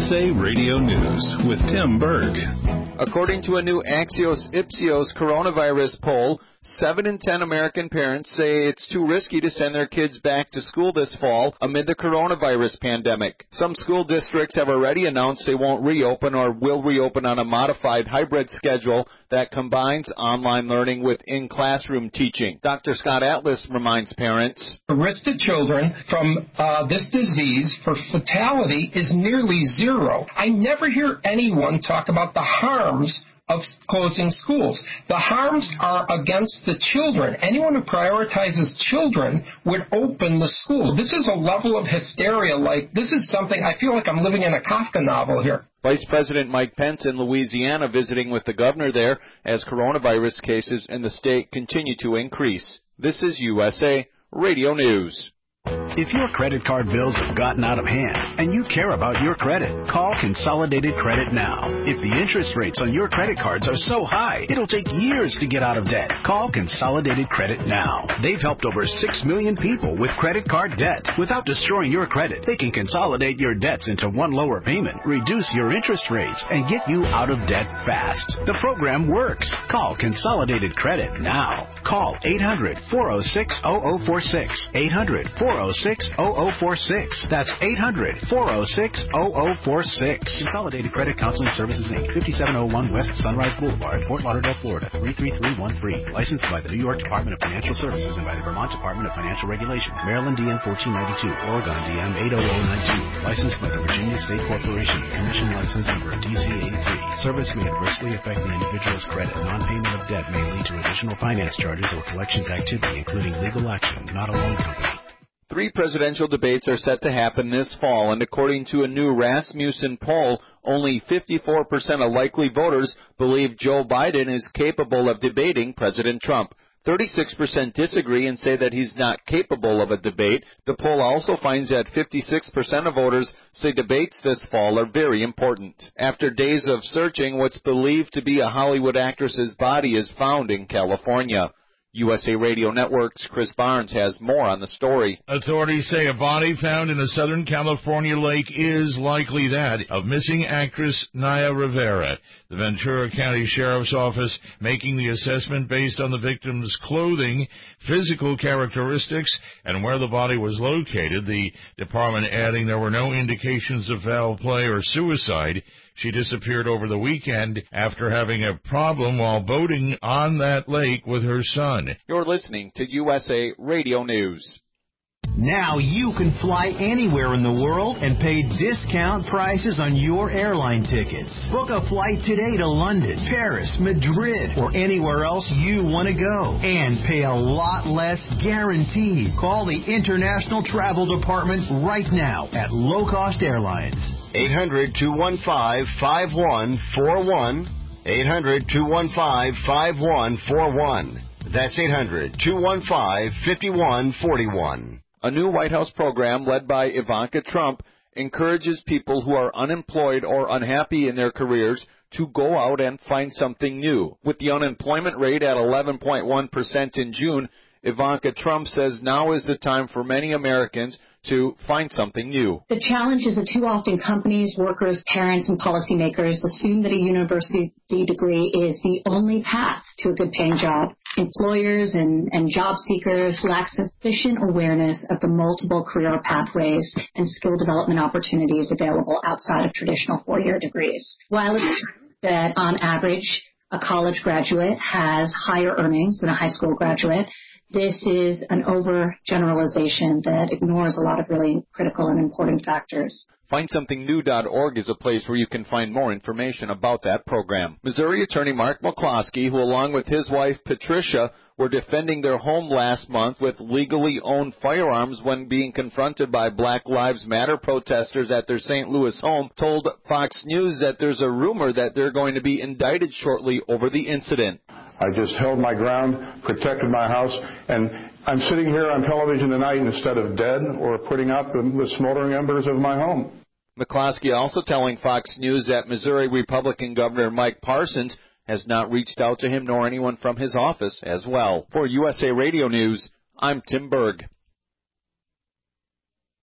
USA Radio News with Tim Berg. According to a new Axios-Ipsos coronavirus poll, 7 in 10 American parents say it's too risky to send their kids back to school this fall amid the coronavirus pandemic. Some school districts have already announced they won't reopen or will reopen on a modified hybrid schedule that combines online learning with in-classroom teaching. Dr. Scott Atlas reminds parents, the risk to children from this disease for fatality is nearly zero. I never hear anyone talk about the harms of closing schools. The harms are against the children. Anyone who prioritizes children would open the school. This is a level of hysteria, like this is something, I feel like I'm living in a Kafka novel here. Vice President Mike Pence in Louisiana visiting with the governor there as coronavirus cases in the state continue to increase. This is USA Radio News. If your credit card bills have gotten out of hand and you care about your credit, call Consolidated Credit now. If the interest rates on your credit cards are so high, it'll take years to get out of debt. Call Consolidated Credit now. They've helped over 6 million people with credit card debt. Without destroying your credit, they can consolidate your debts into one lower payment, reduce your interest rates, and get you out of debt fast. The program works. Call Consolidated Credit now. Call 800-406-0046. 800-406-0046. That's 800-406-0046. Consolidated Credit Counseling Services, Inc., 5701 West Sunrise Boulevard, Fort Lauderdale, Florida, 33313. Licensed by the New York Department of Financial Services and by the Vermont Department of Financial Regulation. Maryland DM 1492, Oregon DM 80092. Licensed by the Virginia State Corporation. Commission license number DC83. Service may adversely affect the individual's credit. Non-payment of debt may lead to additional finance charges or collections activity, including legal action, not a loan company. 3 presidential debates are set to happen this fall, and according to a new Rasmussen poll, only 54% of likely voters believe Joe Biden is capable of debating President Trump. 36% disagree and say that he's not capable of a debate. The poll also finds that 56% of voters say debates this fall are very important. After days of searching, what's believed to be a Hollywood actress's body is found in California. USA Radio Network's Chris Barnes has more on the story. Authorities say a body found in a Southern California lake is likely that of missing actress Naya Rivera. The Ventura County Sheriff's Office making the assessment based on the victim's clothing, physical characteristics, and where the body was located. The department adding there were no indications of foul play or suicide. She disappeared over the weekend after having a problem while boating on that lake with her son. You're listening to USA Radio News. Now you can fly anywhere in the world and pay discount prices on your airline tickets. Book a flight today to London, Paris, Madrid, or anywhere else you want to go. And pay a lot less guaranteed. Call the International Travel Department right now at Low Cost Airlines. 800-215-5141. 800-215-5141. That's 800-215-5141. A new White House program led by Ivanka Trump encourages people who are unemployed or unhappy in their careers to go out and find something new. With the unemployment rate at 11.1% in June, Ivanka Trump says now is the time for many Americans to find something new. The challenge is that too often companies, workers, parents, and policymakers assume that a university degree is the only path to a good-paying job. Employers and job seekers lack sufficient awareness of the multiple career pathways and skill development opportunities available outside of traditional four-year degrees. While it's true that on average a college graduate has higher earnings than a high school graduate, this is an overgeneralization that ignores a lot of really critical and important factors. FindSomethingNew.org is a place where you can find more information about that program. Missouri attorney Mark McCloskey, who along with his wife Patricia were defending their home last month with legally owned firearms when being confronted by Black Lives Matter protesters at their St. Louis home, told Fox News that there's a rumor that they're going to be indicted shortly over the incident. I just held my ground, protected my house, and I'm sitting here on television tonight instead of dead or putting out the smoldering embers of my home. McCloskey also telling Fox News that Missouri Republican Governor Mike Parsons has not reached out to him nor anyone from his office as well. For USA Radio News, I'm Tim Berg.